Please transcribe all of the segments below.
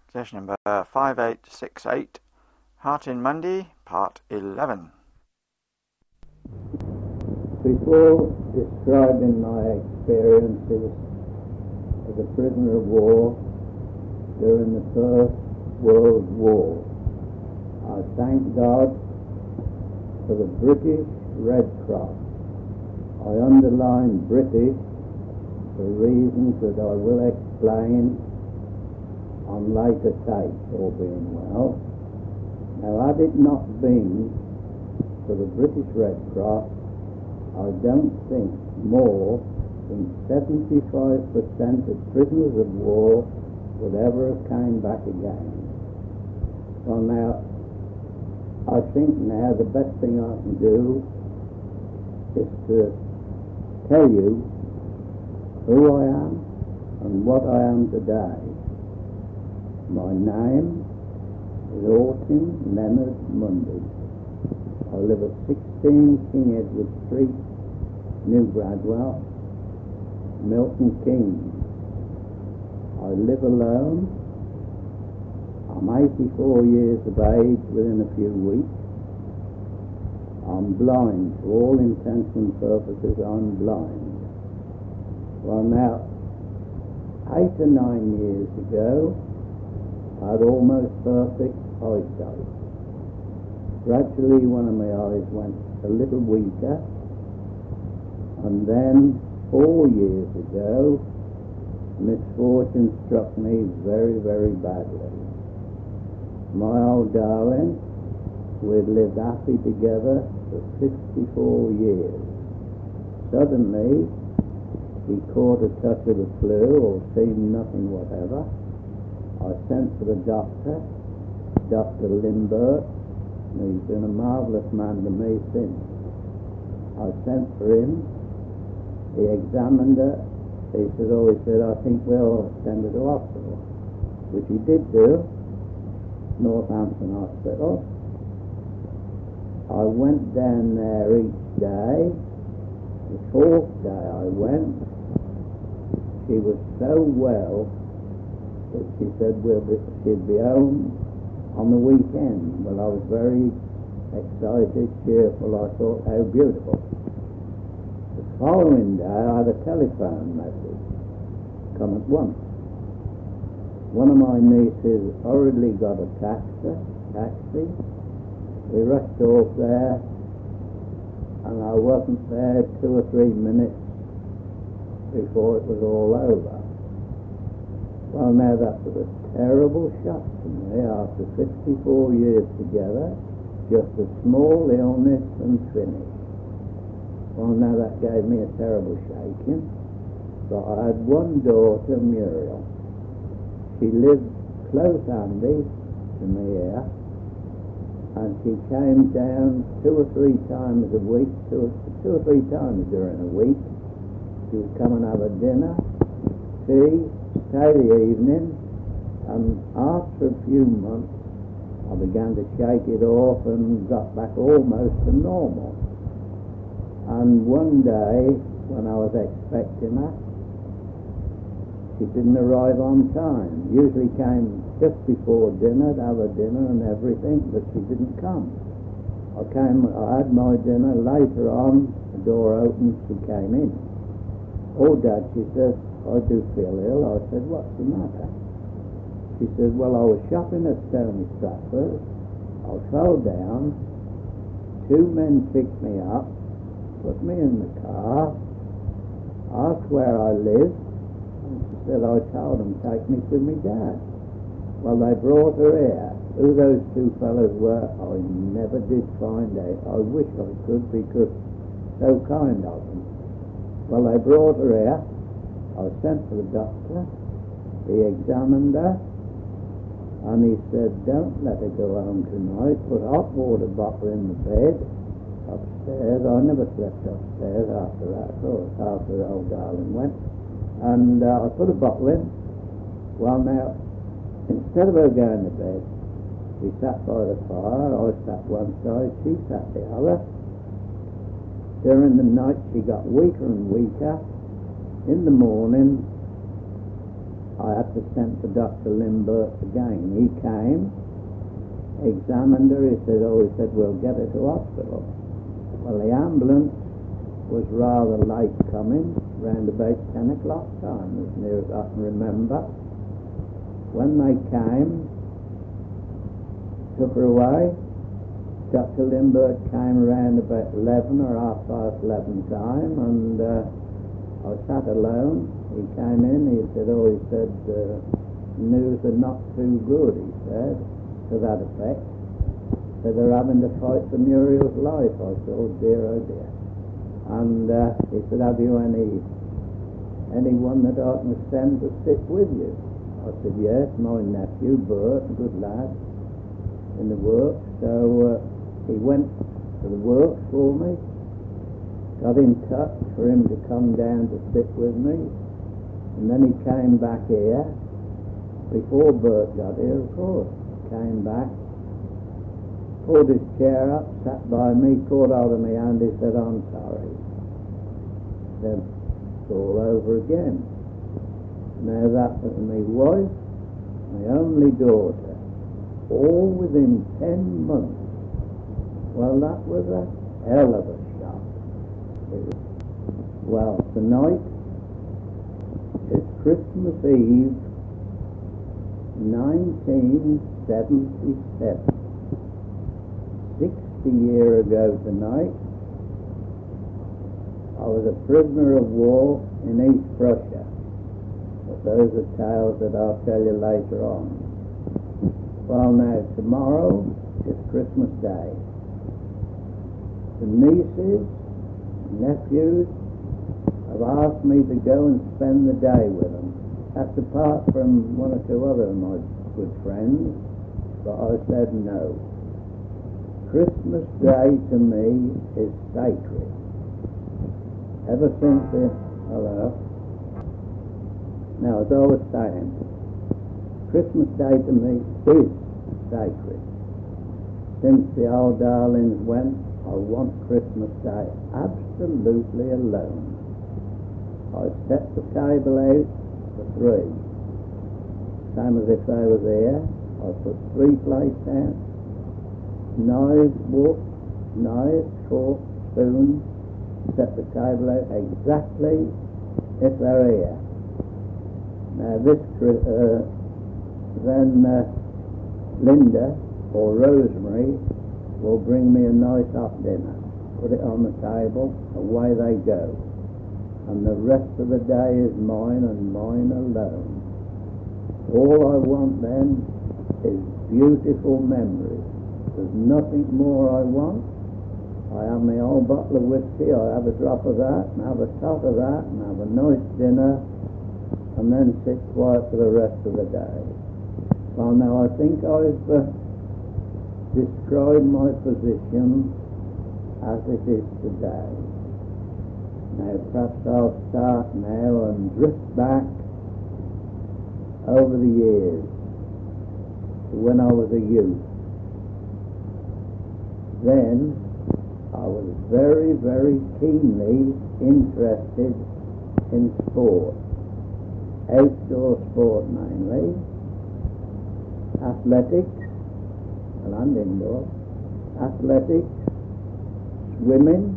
Session number 5868, Hartin Monday, part 11. Before describing my experiences as a prisoner of war during the First World War, I thank God for the British Red Cross. I underline British for reasons that I will explain on later dates, all being well. Now, had it not been for the British Red Cross, I don't think more than 75% of prisoners of war would ever have came back again. Well, now, I think now the best thing I can do is to tell you who I am and what I am today. My name is Hortin Leonard Mundy. I live at 16 King Edward Street, New Bradwell, Milton Keynes. I live alone. I'm 84 years of age within a few weeks. I'm blind. To all intents and purposes, I'm blind. Well, now, 8 or 9 years ago, I had almost perfect eyesight. Gradually, one of my eyes went a little weaker, and then 4 years ago, misfortune struck me very, very badly. My old darling, we'd lived happy together for 54 years. Suddenly, he caught a touch of the flu, or seemed nothing whatever. I sent for the doctor, Dr. Limbert, and he's been a marvellous man to me since. I sent for him, he examined her, he said, I think we'll send her to hospital, which he did do, Northampton Hospital. I went down there each day. The fourth day I went, she was so well that she said she'd be home on the weekend. Well, I was very excited, cheerful. I thought, how beautiful. The following day I had a telephone message come at once. One of my nieces hurriedly got a taxi. We rushed off there, and I wasn't there 2 or 3 minutes before it was all over. Well, now that was a terrible shock to me after 54 years together, just a small illness and finish. Well, now that gave me a terrible shaking, but I had one daughter, Muriel. She lived close handy to me here, and she came down 2 or 3 times a week, two or three times during a week. She would come and have a dinner, tea, stay the evening, and after a few months I began to shake it off and got back almost to normal. And one day when I was expecting her, she didn't arrive on time. Usually came just before dinner to have a dinner and everything, but she didn't come. I had my dinner, later on the door opened, she came in. Oh, Dad, she said, I do feel ill. I said, what's the matter? She said, well, I was shopping at Stony Stratford. I fell down. 2 men picked me up, put me in the car, asked where I lived, and she said, I told them, take me to my dad. Well, they brought her here. Who those 2 fellows were, I never did find out. I wish I could, because so kind of them. Well, they brought her here. I sent for the doctor. He examined her, and he said, don't let her go home tonight. Put a hot water bottle in the bed upstairs. I never slept upstairs after that, after the old darling went. And I put a bottle in. Well, now, instead of her going to bed, we sat by the fire. I sat one side, she sat the other. During the night she got weaker and weaker. In the morning I had to send for Dr. Limbert again. He came, examined her, he said, we'll get her to hospital. Well, the ambulance was rather late coming, round about 10 o'clock time, as near as I can remember. When they came, took her away. Dr. Limbert came around about 11 or half past 11 time, and I sat alone. He came in, he said, news are not too good, he said, to that effect. So they're having to fight for Muriel's life. I said, oh dear. And he said, have you anyone that I can send to sit with you? I said, yes, my nephew, Bert, a good lad, in the work. So he went to the work for me, got in touch for him to come down to sit with me, and then he came back here, before Bert got here, of course. Came back, pulled his chair up, sat by me, caught hold of my hand, he said, I'm sorry. Said, it's all over again. Now that was my wife, my only daughter, all within 10 months. Well, that was a hell of a shock. Well, tonight is Christmas Eve, 1977. 60 years ago tonight, I was a prisoner of war in East Prussia. But those are tales that I'll tell you later on. Well, now, tomorrow is Christmas Day. The nieces, nephews, have asked me to go and spend the day with them. That's apart from one or two other of my good friends, but I said no. Christmas Day to me is sacred. Ever since hello. Now, as I was saying, Christmas Day to me is sacred. Since the old darlings went, I want Christmas Day absolutely alone. I set the table out for 3. Same as if they were there. I put 3 plates down. Knives, fork, spoon. Set the table out exactly if they're here. Now then Linda or Rosemary will bring me a nice hot dinner. Put it on the table, away they go. And the rest of the day is mine and mine alone. All I want then is beautiful memories. There's nothing more I want. I have my old bottle of whiskey, I have a drop of that, and have a tot of that, and have a nice dinner, and then sit quiet for the rest of the day. Well, now I think I've described my position as it is today. Now perhaps I'll start now and drift back over the years to when I was a youth. Then I was very, very keenly interested in sport, outdoor sport mainly, athletics, and indoor, athletics, swimming,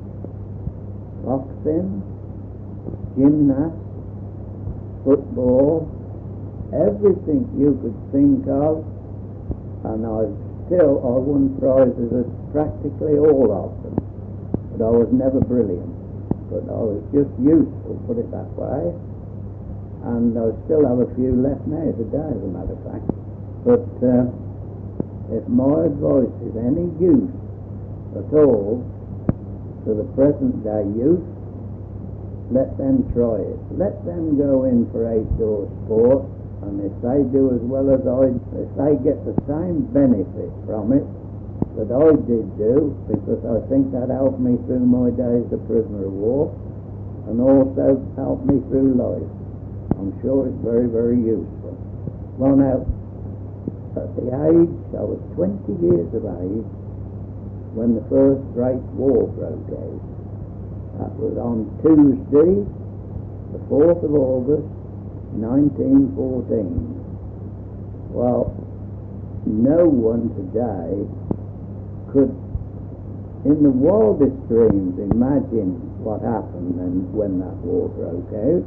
boxing, gymnastics, football, everything you could think of, and I won prizes at practically all of them. But I was never brilliant. But I was just useful, put it that way. And I still have a few left now today, as a matter of fact. But if my advice is any use at all to the present day youth, let them try it. Let them go in for outdoor sport, and if they do as well as if they get the same benefit from it that I did do, because I think that helped me through my days a prisoner of war, and also helped me through life. I'm sure it's very, very useful. Well, now, at the age, I was 20 years of age when the first great war broke out. That was on Tuesday, the 4th of August, 1914. Well, no one today could, in the wildest dreams, imagine what happened when that war broke out.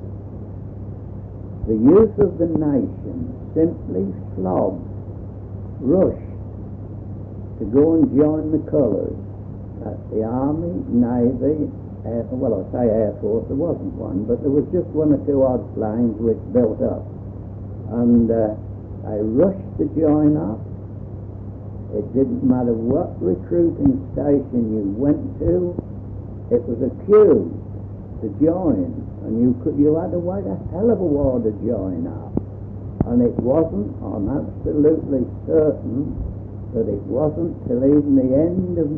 The youth of the nation simply flogged, rushed to go and join the colours. That's the Army, Navy, I say Air Force, there wasn't one, but there was just one or two odd planes which built up. And they rushed to join up. It didn't matter what recruiting station you went to, it was a queue to join, and you had to wait a hell of a while to join up. And it wasn't, I'm absolutely certain, that it wasn't till even the end of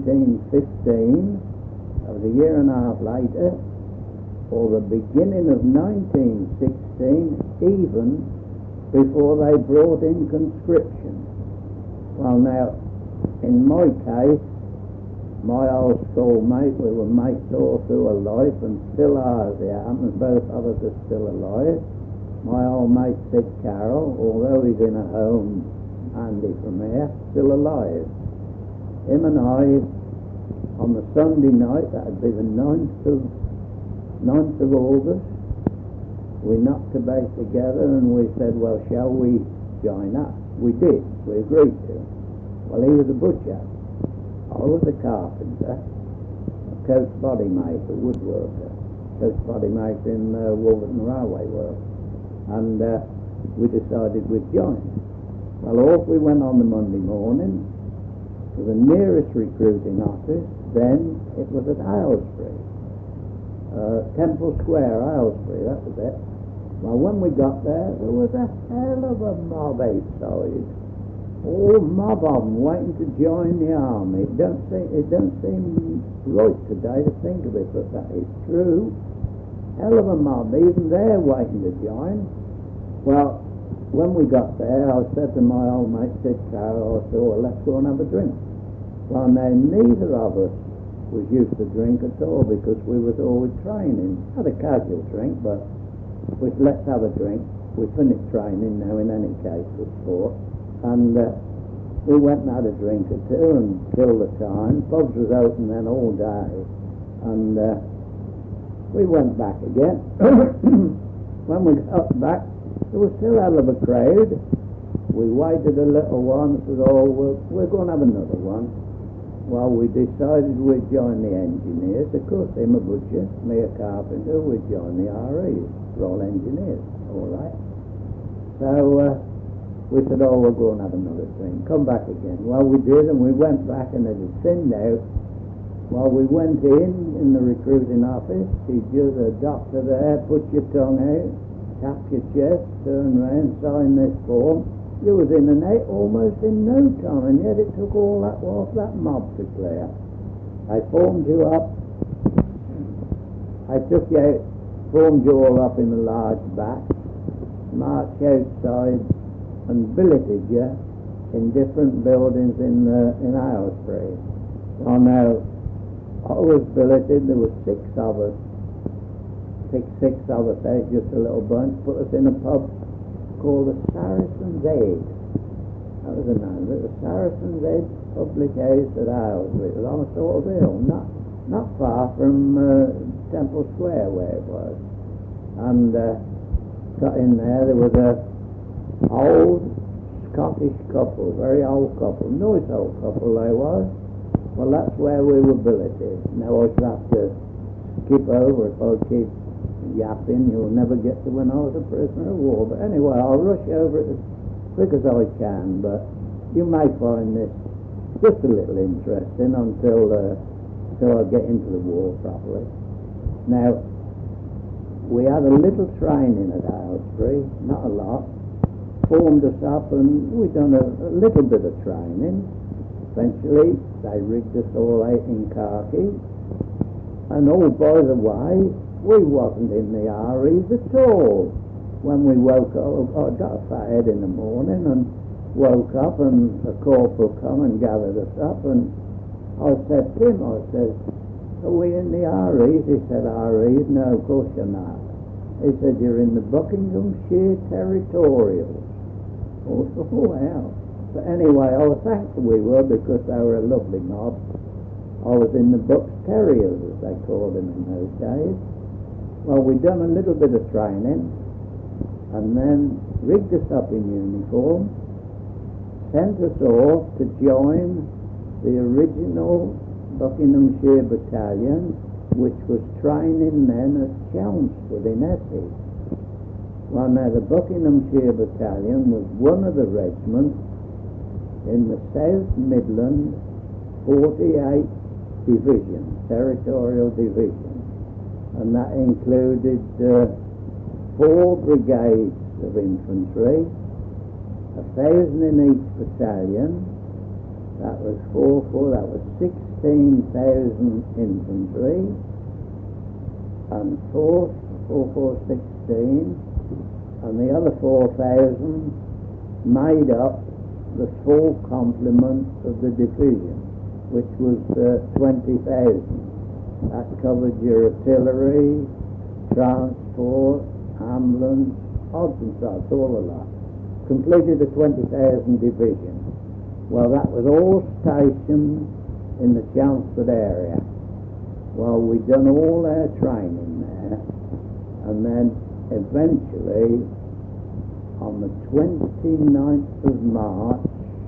1915, of the year and a half later, or the beginning of 1916, even before they brought in conscription. Well, now, in my case, my old schoolmate, we were mates all through our life and still are, and both of us are still alive. My old mate Sid Carroll, although he's in a home handy from here, still alive. Him and I, on the Sunday night, that would be the 9th of August, we knocked the base together and we said, well, shall we join up? We did, we agreed to. Well, he was a butcher, I was a carpenter, a coach body maker, woodworker, coach body maker in Wolverton Railway Works, and we decided we'd join. Well, off we went on the Monday morning to the nearest recruiting office. Then it was at Aylesbury, Temple Square, Aylesbury, that was it. Well, when we got there was a hell of a mob outside. All mob of them waiting to join the army. It don't seem right today to think of it, but that is true. Hell of a mob, even they're waiting to join. Well, when we got there, I said to my old mate, Sid Carroll, I said, well, let's go and have a drink. Well, now, neither of us was used to drink at all because we was always training. Had a casual drink, but let's have a drink. We finished training now in any case for sport. And we went and had a drink or two and killed the time. Pubs was open then all day. And we went back again. When we got back, there was still a hell of a crowd. We waited a little while and said, oh, we're going to have another one. Well, we decided we'd join the engineers. Of course, him a butcher, me a carpenter, we'd join the REs, Royal Engineers, all right. So we said, oh, we'll go and have another drink. Come back again. Well, we did, and we went back, and it had thinned out. Well, we went in the recruiting office. He just a doctor there, put your tongue out, tap your chest, turn round, sign this form. You was in and out almost in no time, and yet it took all that while for that mob to clear. I formed you up. I took you out, formed you all up in a large back, marched outside, and billeted you in different buildings in Aylesbury. Oh, now, I was billeted. There were six of us out, just a little bunch, put us in a pub called the Saracen's Edge. That was the name of it, the Saracen's Edge Public House at Aylesbury. It was on a sort of hill, not far from Temple Square where it was. And got in there was a old Scottish couple, very old couple, nice old couple they was. Well, that's where we were billeted. Now I should have to skip over if I keep yapping. You'll never get to when I was a prisoner of war. But anyway, I'll rush over it as quick as I can, but you may find this just a little interesting until I get into the war properly. Now, we had a little training at Aylesbury, not a lot. Formed us up and we done a little bit of training. Eventually, they rigged us all out in khaki. And oh, by the way, we wasn't in the REs at all. When we woke up, I got a fat head in the morning and woke up and a corporal come and gathered us up and I said to him, are we in the REs? He said, REs? No, of course you're not. He said, you're in the Buckinghamshire Territorials. Oh, wow. But anyway, I was thankful we were, because they were a lovely mob. I was in the Bucks Terriers, as they called them in those days. Well, we'd done a little bit of training, and then rigged us up in uniform, sent us off to join the original Buckinghamshire Battalion, which was training then at Chelmsford in Essex. Well, now the Buckinghamshire Battalion was one of the regiments in the South Midland 48th Division, Territorial Division, and that included 4 brigades of infantry, 1,000 in each battalion. That was 4, that was 16,000 infantry, and 4, 16, and the other 4,000 made up the full complement of the division, which was 20,000. That covered your artillery, transport, ambulance, odds and sods, all of that. Completed a 20,000 division. Well, that was all stationed in the Chelmsford area. Well, we'd done all our training there, and then eventually, on the 29th of March,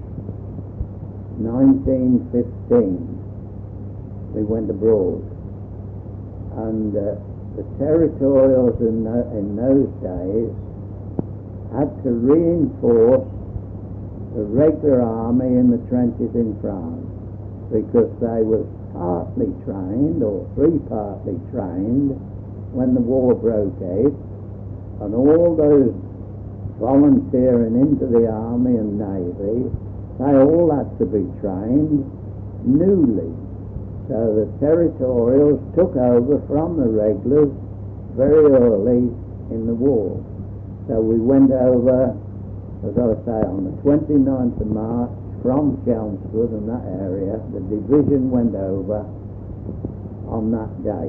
1915, we went abroad. And the territorials in those days had to reinforce the regular army in the trenches in France, because they were partly trained, or 3-partly trained, when the war broke out, and all those volunteering into the army and navy, they all had to be trained newly. So the territorials took over from the regulars very early in the war. So we went over, as I say, on the 29th of March from Chelmsford and that area. The division went over on that day.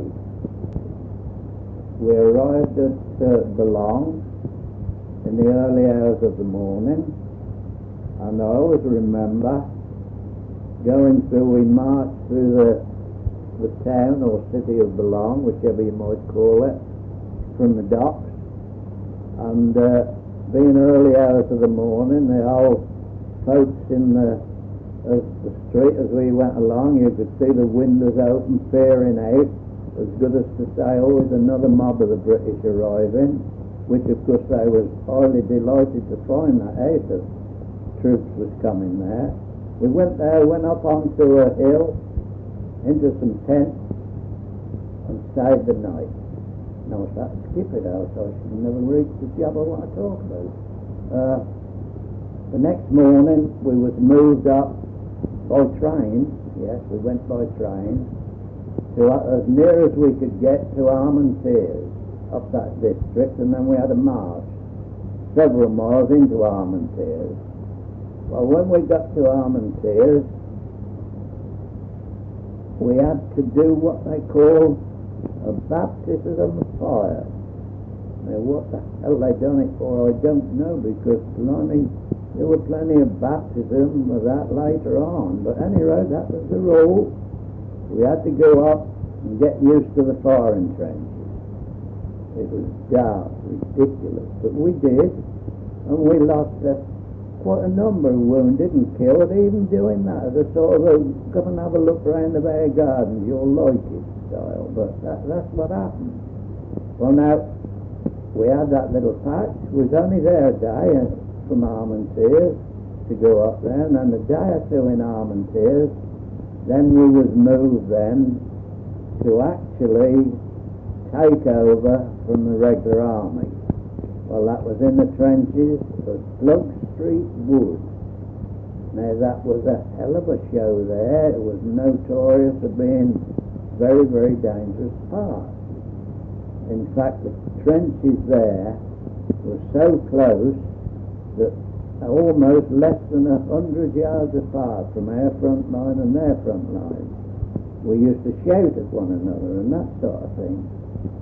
We arrived at Boulogne in the early hours of the morning, and I always remember going through, we marched through the town or city of Boulogne, whichever you might call it, from the docks, and being early hours of the morning, the old folks in the street, as we went along, you could see the windows open, peering out, as good as to say, oh, there's another mob of the British arriving, which of course they was highly delighted to find that out, that troops was coming there. We went there, went up onto a hill, into some tents, and stayed the night. Now I started to skip it out, so I should never reach the job I want to talk about. The next morning we was moved up by train, yes, we went by train, to as near as we could get to Armentières, up that district, and then we had a march several miles into Armentières. Well, when we got to Armentières, we had to do what they call a baptism of fire. Now, what the hell they done it for, I don't know, because there were plenty of baptism of that later on. But anyway, that was the rule. We had to go up and get used to the firing trenches. It was dark, ridiculous, but we did, and we lost quite a number of wounded and killed, even doing that, as a sort of a come and have a look round the Bear Gardens, you'll like it style, but that's what happened. Well, now, we had that little patch, we was only there a day from Armentières to go up there, and then a day or two in Armentières, then we was moved then to actually take over from the regular army. Well, that was in the trenches of Plug Street Wood. Now, that was a hell of a show there. It was notorious for being very, very dangerous part. In fact, the trenches there were so close that almost less than 100 yards apart from our front line and their front line. We used to shout at one another and that sort of thing.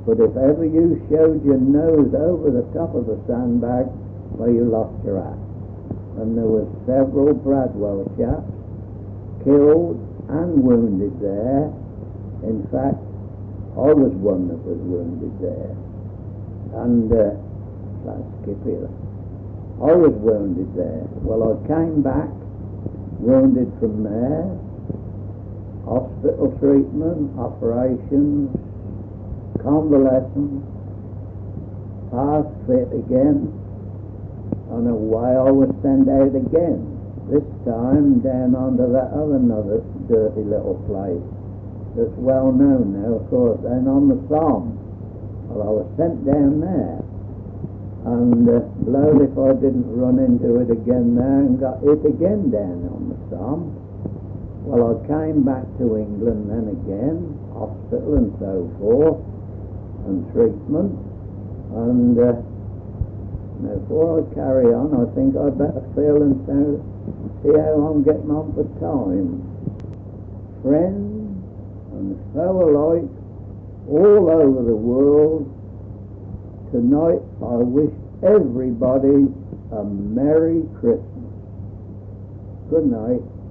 But if ever you showed your nose over the top of the sandbag, well, you lost your hat. And there were several Bradwell chaps killed and wounded there. In fact, I was one that was wounded there. And let's skip here. I was wounded there. Well, I came back wounded from there. Hospital treatment, operations, convalescence, half fit again, and away I was sent out again. This time down onto that another dirty little place that's well known now, of course, down on the Somme. Well, I was sent down there, and blowed if I didn't run into it again there and got hit again down on the Somme. Well, I came back to England then again, hospital and so forth, and treatment, and now before I carry on, I think I'd better feel and see how I'm getting on for time. Friends and fellow alike all over the world, tonight I wish everybody a Merry Christmas. Good night.